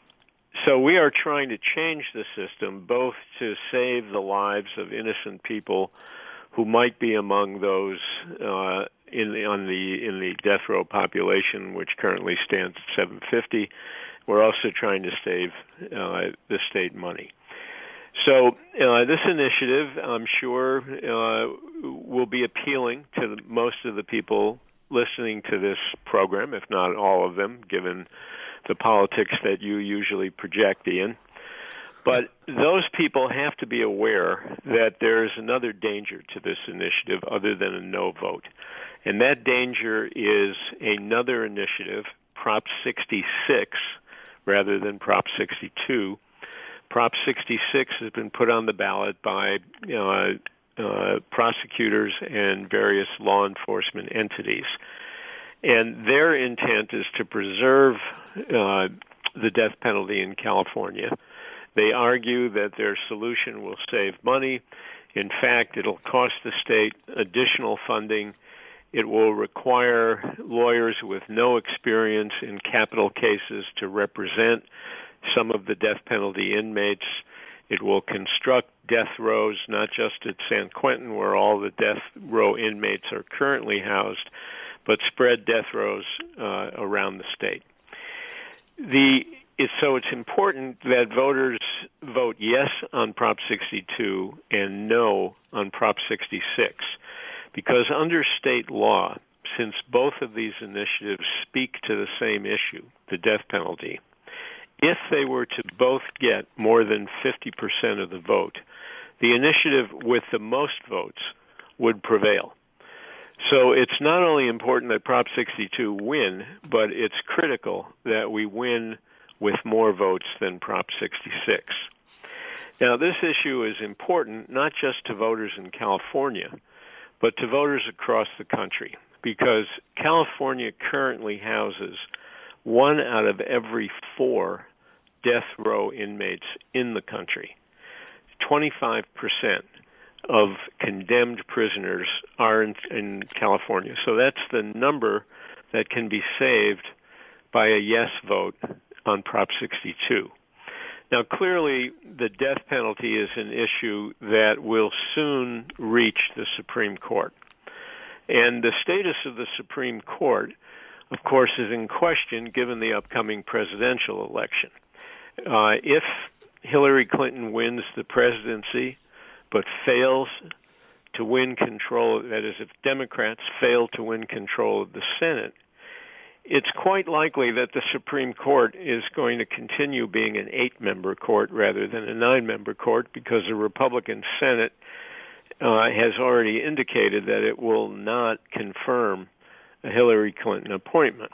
so we are trying to change the system both to save the lives of innocent people who might be among those uh, in the, on the in the death row population, which currently stands at seven hundred fifty. We're also trying to save uh, the state money. So uh, this initiative, I'm sure, uh, will be appealing to the, most of the people listening to this program, if not all of them, given the politics that you usually project, Ian. But those people have to be aware that there is another danger to this initiative other than a no vote. And that danger is another initiative, Prop sixty-six, rather than Prop sixty-two. Prop sixty-six has been put on the ballot by uh, uh, prosecutors and various law enforcement entities. And their intent is to preserve uh, the death penalty in California. They argue that their solution will save money. In fact, it'll cost the state additional funding. It will require lawyers with no experience in capital cases to represent some of the death penalty inmates. It will construct death rows, not just at San Quentin, where all the death row inmates are currently housed, but spread death rows uh, around the state. The it's, so it's important that voters vote yes on Prop sixty-two and no on Prop sixty-six, because under state law, since both of these initiatives speak to the same issue, the death penalty, if they were to both get more than fifty percent of the vote, the initiative with the most votes would prevail. So it's not only important that Prop sixty-two win, but it's critical that we win with more votes than Prop sixty-six. Now, this issue is important not just to voters in California, but to voters across the country, because California currently houses one out of every four death row inmates in the country. twenty-five percent of condemned prisoners are in, in California. So that's the number that can be saved by a yes vote on Prop sixty-two. Now, clearly, the death penalty is an issue that will soon reach the Supreme Court. And the status of the Supreme Court, of course, is in question given the upcoming presidential election. Uh, if Hillary Clinton wins the presidency but fails to win control, that is, if Democrats fail to win control of the Senate, it's quite likely that the Supreme Court is going to continue being an eight-member court rather than a nine-member court, because the Republican Senate uh, has already indicated that it will not confirm a Hillary Clinton appointment.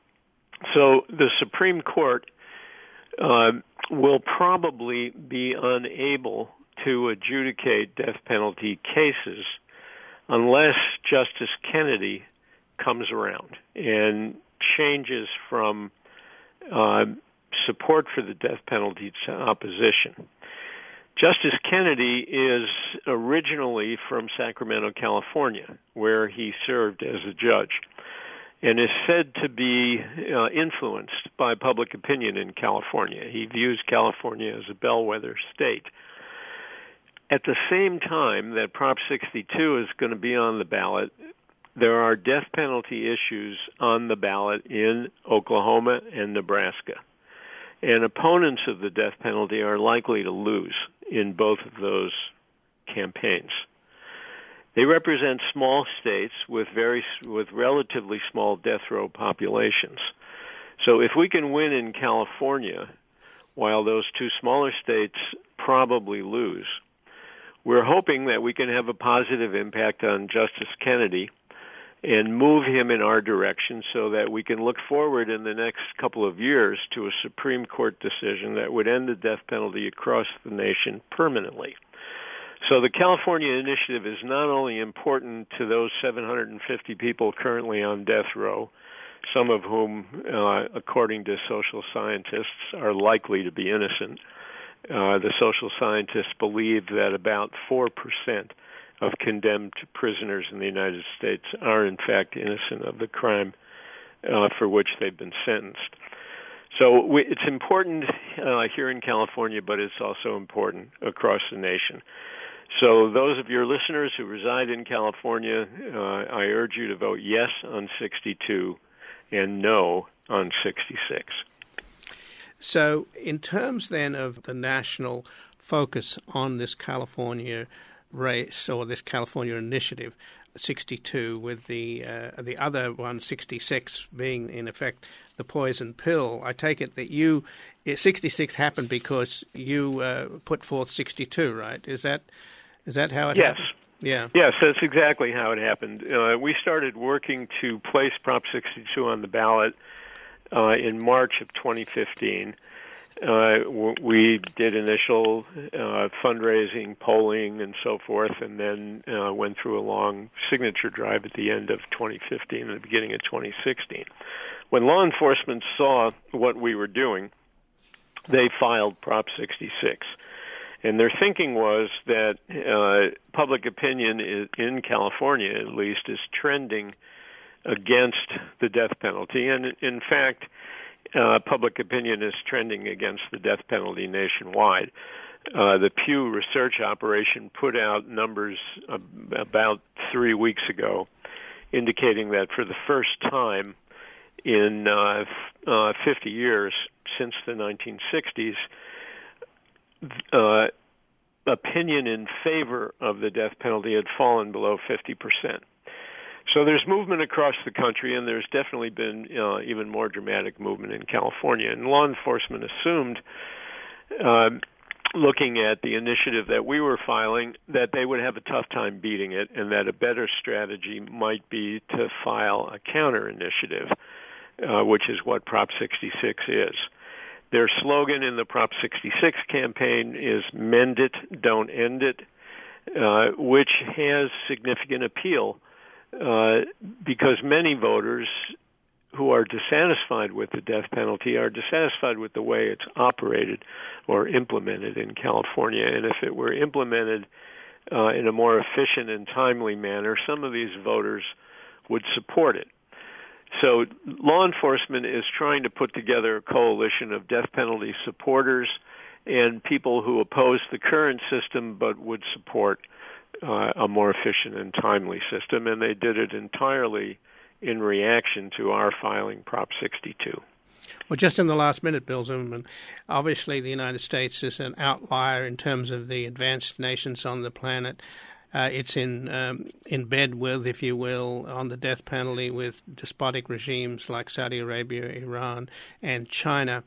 So the Supreme Court uh, will probably be unable to adjudicate death penalty cases unless Justice Kennedy comes around and changes from uh, support for the death penalty to opposition. Justice Kennedy is originally from Sacramento, California, where he served as a judge, and is said to be uh, influenced by public opinion in California. He views California as a bellwether state. At the same time that Prop sixty-two is going to be on the ballot, there are death penalty issues on the ballot in Oklahoma and Nebraska. And opponents of the death penalty are likely to lose in both of those campaigns. They represent small states with very with relatively small death row populations. So if we can win in California, while those two smaller states probably lose, we're hoping that we can have a positive impact on Justice Kennedy and move him in our direction so that we can look forward in the next couple of years to a Supreme Court decision that would end the death penalty across the nation permanently. So the California initiative is not only important to those seven hundred fifty people currently on death row, some of whom, uh, according to social scientists, are likely to be innocent. Uh, the social scientists believe that about four percent of condemned prisoners in the United States are, in fact, innocent of the crime uh, for which they've been sentenced. So we, it's important uh, here in California, but it's also important across the nation. So those of your listeners who reside in California, uh, I urge you to vote yes on sixty-two and no on sixty-six. So in terms then of the national focus on this California race or this California initiative, sixty-two, with the uh, the other one, sixty-six, being in effect the poison pill, I take it that you, sixty-six happened because you uh, put forth sixty-two, right? Is that is that how it yes. happened? Yeah. Yes, that's exactly how it happened. Uh, we started working to place Prop sixty-two on the ballot uh, in March of twenty fifteen. Uh, we did initial uh, fundraising, polling, and so forth, and then uh, went through a long signature drive at the end of twenty fifteen and the beginning of twenty sixteen. When law enforcement saw what we were doing, they filed Prop sixty-six. And their thinking was that uh, public opinion is, in California, at least, is trending against the death penalty. And in fact, uh, public opinion is trending against the death penalty nationwide. Uh, the Pew Research Operation put out numbers uh, about three weeks ago indicating that for the first time in uh, f- uh, fifty years, since the nineteen sixties, Uh, opinion in favor of the death penalty had fallen below fifty percent. So there's movement across the country, and there's definitely been uh, even more dramatic movement in California. And law enforcement assumed, uh, looking at the initiative that we were filing, that they would have a tough time beating it, and that a better strategy might be to file a counter initiative, uh, which is what Prop sixty-six is. Their slogan in the Prop sixty-six campaign is "Mend it, don't end it," uh, which has significant appeal uh, because many voters who are dissatisfied with the death penalty are dissatisfied with the way it's operated or implemented in California. And if it were implemented uh, in a more efficient and timely manner, some of these voters would support it. So law enforcement is trying to put together a coalition of death penalty supporters and people who oppose the current system but would support uh, a more efficient and timely system, and they did it entirely in reaction to our filing Prop sixty-two. Well, just in the last minute, Bill Zimmerman, obviously the United States is an outlier in terms of the advanced nations on the planet. Uh, it's in um, in bed with, if you will, on the death penalty with despotic regimes like Saudi Arabia, Iran, and China.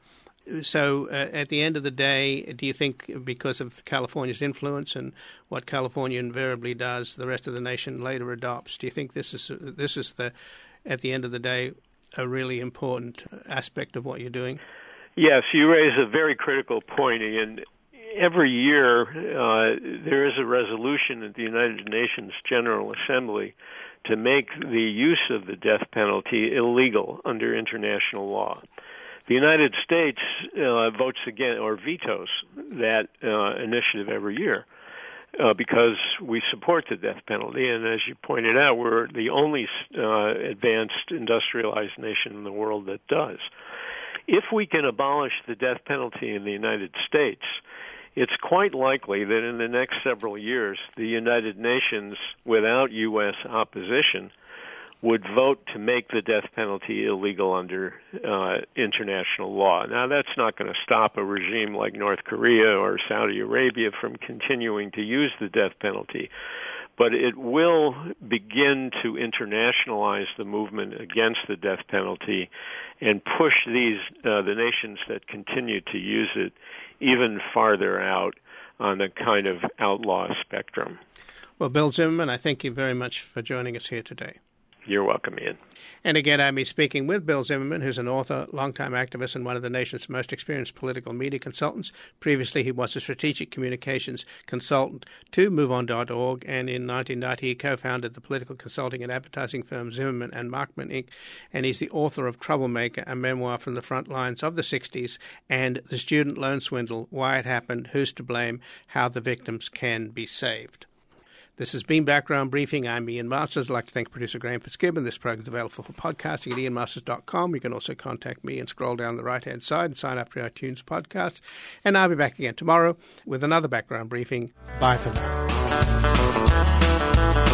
So uh, at the end of the day, do you think because of California's influence and what California invariably does, the rest of the nation later adopts? Do you think this is this is the, at the end of the day, a really important aspect of what you're doing? Yes, you raise a very critical point, Ian. Every year, uh, there is a resolution at the United Nations General Assembly to make the use of the death penalty illegal under international law. The United States uh, votes against or vetoes that uh, initiative every year uh, because we support the death penalty. And as you pointed out, we're the only uh, advanced industrialized nation in the world that does. If we can abolish the death penalty in the United States, it's quite likely that in the next several years, the United Nations, without U S opposition, would vote to make the death penalty illegal under uh, international law. Now, that's not going to stop a regime like North Korea or Saudi Arabia from continuing to use the death penalty, but it will begin to internationalize the movement against the death penalty and push these uh, the nations that continue to use it even farther out on the kind of outlaw spectrum. Well, Bill Zimmerman, I thank you very much for joining us here today. You're welcome, Ian. And again, I'm speaking with Bill Zimmerman, who's an author, longtime activist, and one of the nation's most experienced political media consultants. Previously, he was a strategic communications consultant to move on dot org, and in nineteen ninety, he co-founded the political consulting and advertising firm Zimmerman and Markman, Incorporated, and he's the author of Troublemaker, a memoir from the front lines of the sixties, and The Student Loan Swindle, Why It Happened, Who's to Blame, How the Victims Can Be Saved. This has been Background Briefing. I'm Ian Masters. I'd like to thank producer Graham Fitzgibbon. This program is available for podcasting at ian masters dot com. You can also contact me and scroll down the right-hand side and sign up for iTunes podcasts. And I'll be back again tomorrow with another Background Briefing. Bye for now.